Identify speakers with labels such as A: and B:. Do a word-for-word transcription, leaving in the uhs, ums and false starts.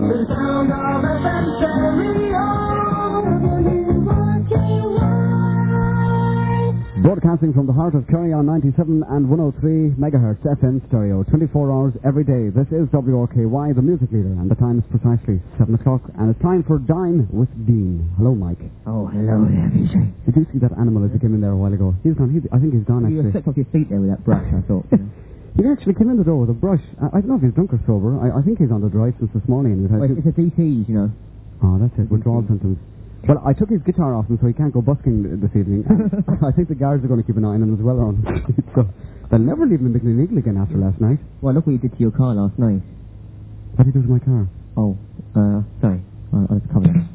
A: The sound of F M stereo.
B: Broadcasting from the heart of Kerry on ninety-seven and one oh three megahertz F M stereo, twenty-four hours every day. This is W R K Y, the music leader, and the time is precisely seven o'clock, and it's time for Dine with Dean. Hello, Mike.
C: Oh, hello there, V J.
B: Did you see that animal as he came in there a while ago? He's gone. He's, I think he's gone,
C: You
B: actually.
C: were slipped off your feet there with that brush, I thought. You know.
B: He actually came in the door with a brush. I, I don't know if he's drunk or sober. I, I think he's on the dry since this morning. And
C: Well, it's a D T, you know.
B: Oh, that's it. Withdrawal symptoms. Well, I took his guitar off him so he can't go busking this evening. I think the guards are going to keep an eye on him as well on the street, so they'll never leave him in Mclean again after last night.
C: Well, look what you did to your car last night.
B: What did he do to my car?
C: Oh, uh, sorry. I'll, I'll just cover that.